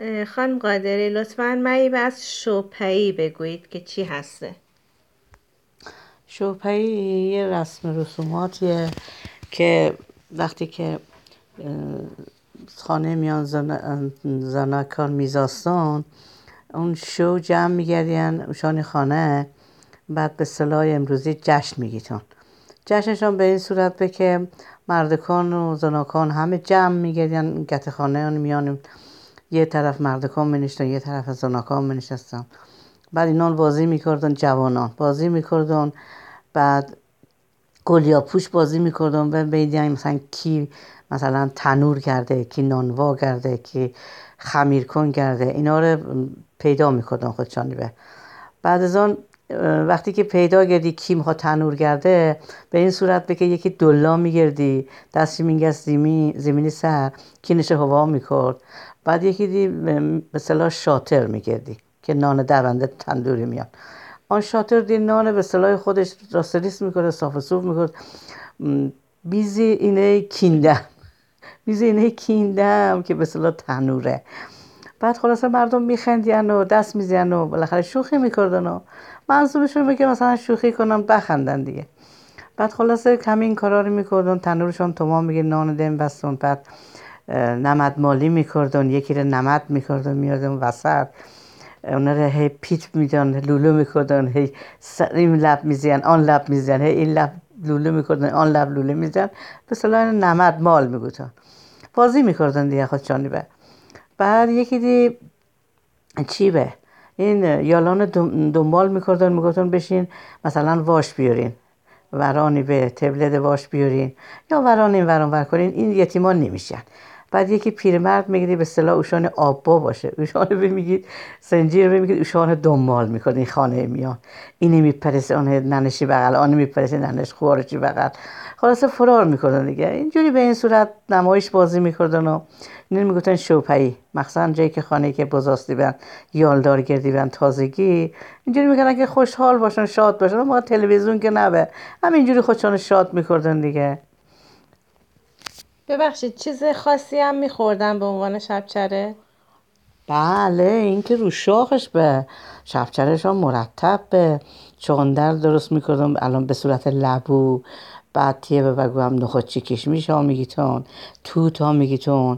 خانم قادری لطفاً مهیب از شوپایی بگویید که چی هسته. شوپایی یه رسم رسوماتیه که وقتی که خانه میان زنکان میزاستان اون شو جمع میگردین اوشان خانه، بعد به صلاح امروزی جشن میگیتون. جشنشان به این صورت به که مردکان و زنکان همه جمع میگردین گت خانه میان، یه طرف مردکان منشتن یه طرف زنکان منشستن. بعد اینان بازی میکردن، جوانان بازی میکردن، بعد گلیا پوش بازی میکردن و بیدیم مثلا کی مثلا تنور کرده، کی نانوا کرده، کی خمیر کن کرده، اینا رو پیدا میکردن خودشانی. به بعد از آن وقتی که پیدا کردی کی میخواد تنور کرده، به این صورت به که یکی دلا میگردی دستی میگست زمینی سر کی نشه هوا میکرد. بعد یکی دی به اصطلاح شاطر میگردی که نان درنده تندوری میاد. آن شاطر دی نان به اصطلاح خودش راستریس میکنه، صاف و صوف میکنه، بیزی اینه کیندم بیزی اینه کیندم که به اصطلاح تنوره. بعد خلاصه مردم میخندین و دست میزنن و بالاخره شوخی میکردن و منظورشون میگه مثلا شوخی کنن بخندن دیگه. بعد خلاصه همین کارا رو میکردن، تنورشون تمام میگه نان دم بستون. بعد نمد مالی میکردن، یکی رو نمد میکردن میاردن وسط، اونا رو هی پیت میدن لولو میکردن، هی این لب میزن آن لب میزن، هی این لب لولو میکردن آن لب لولو میزن، به صلاح نمد مال میگفتن. بازی میکردن دیگه خودشانی. به بعد یکی دی چی به این یالان دنبال میکردن، میگفتن بشین مثلا واش بیارین، ورانی به تبلت واش بیارین یا وران این وران ور کنین، این یتیمان نمیشن. بعد یکی پیرمرد میگیدی به اصطلاح اوشان آبا باشه، اوشان میگید زنجیر میگید، اوشان دنبال میکنه این خانه میان، اینی میپرسه آن ننشی بغل، آن میپرسه ننش خوارچی بغل. خلاصه فرار میکردن دیگه. اینجوری به این صورت نمایش بازی میکردن و اینو میگفتن شوپایی، مخصوصا جایی که خانه که بزاستی بن یالدار گردی بن تازگی، اینجوری میکنن که خوشحال باشن شاد باشن. ما تلویزیون که نبه، همینجوری خودشان شاد میکردن دیگه. ببخشید چیز خاصی هم میخوردن به عنوان شبچره؟ بله، این که رو شاخش به شبچرشان مرتب به چغندر درست میکردم الان به صورت لبو. بعد تیه به بگو هم نخودچی کشمیش ها میگیتون، توت ها میگیتون،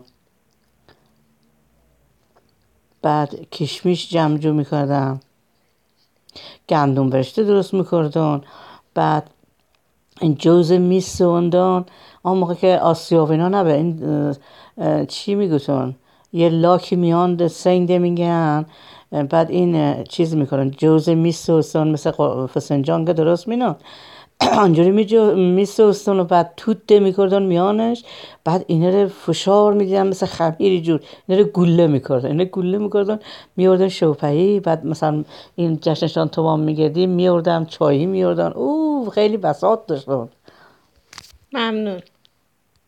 بعد کشمیش جمجو میکردم، گندم برشته درست میکردن. بعد این جوز میسوندن آن موقع که آسیاب اینا نبه، این چی میگوتون یه لاکی میان سنگده میگن. بعد این چیز میکنن جوز میسوستن مثل فسنجان که درست مینن آنجوری میسوستن و بعد توت ده میکردن میانش. بعد اینه رو فشار میدیدن مثل خمیری جور، اینه رو گله میکردن میوردن شوپایی. بعد مثلا این جشنشان تمام میگردیم میوردن چایی میوردن، خیلی بساط داشتن. ممنون.